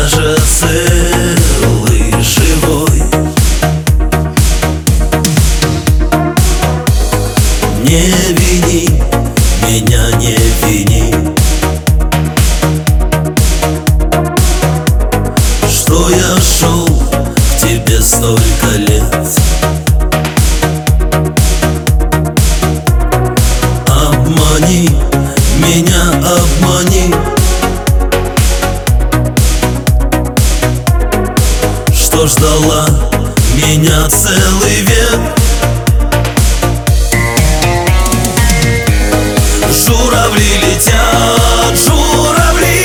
же целый, живой. Не вини меня, не вини, что я шел к тебе столько лет. Обмани меня, обмани, что ждала меня целый век. Журавли летят, журавли,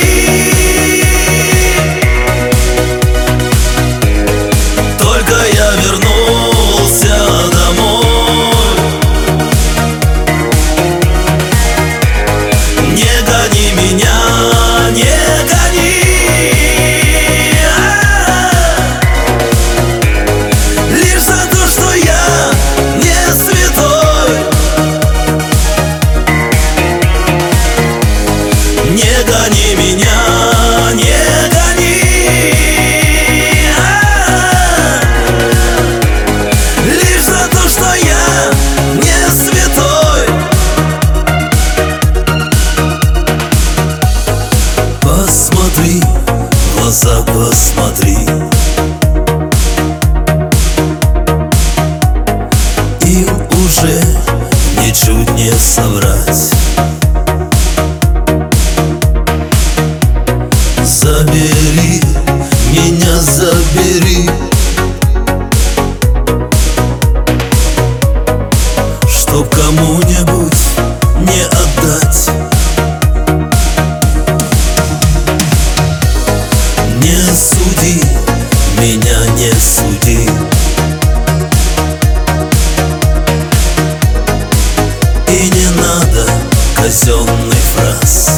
только я вернулся домой. Не гони меня, не гони, лишь за то, что я не святой. Не гони меня, не гони, лишь за то, что я не святой. Посмотри, в глаза посмотри, им уже ничуть не соврать. Забери меня, забери, чтоб кому-нибудь не отдать. Не суди меня, не суди, и не надо казенных фраз.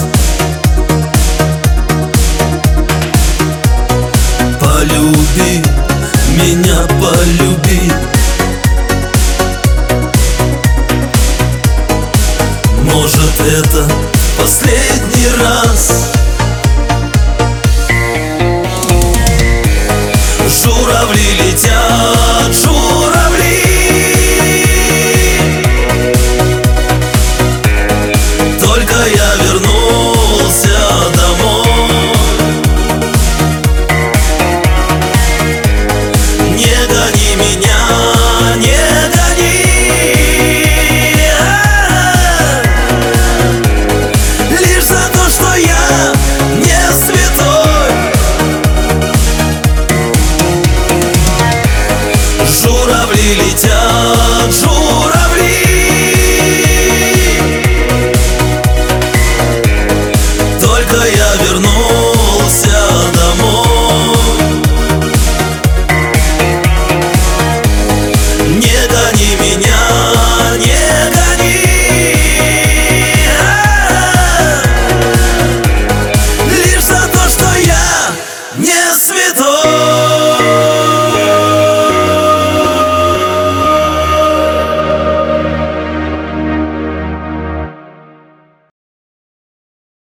Полюби меня, полюби, может, это последний раз. Журавли летят, журавли, только я вернулся домой. Не гони меня, не гони, лишь за то, что я не святой. Журавли летят, журавли, только я вернулся домой. Не гони меня, не гони, лишь за то, что я не святой.